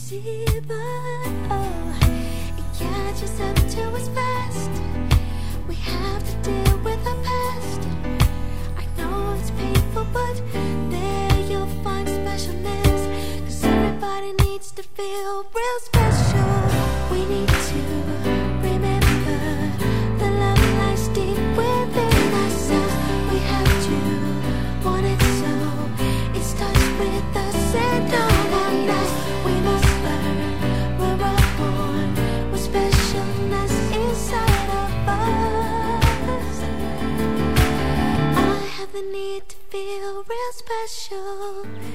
see, but oh, it catches up to us fast. We have to deal with our past. I know it's painful, but there you'll find specialness. 'Cause everybody needs to feel real special. We need to remember the love lies deep within ourselves. We have to want it so. It starts with us and all our lives. We must learn we're all born with specialness inside of us. I have the need to feel real special.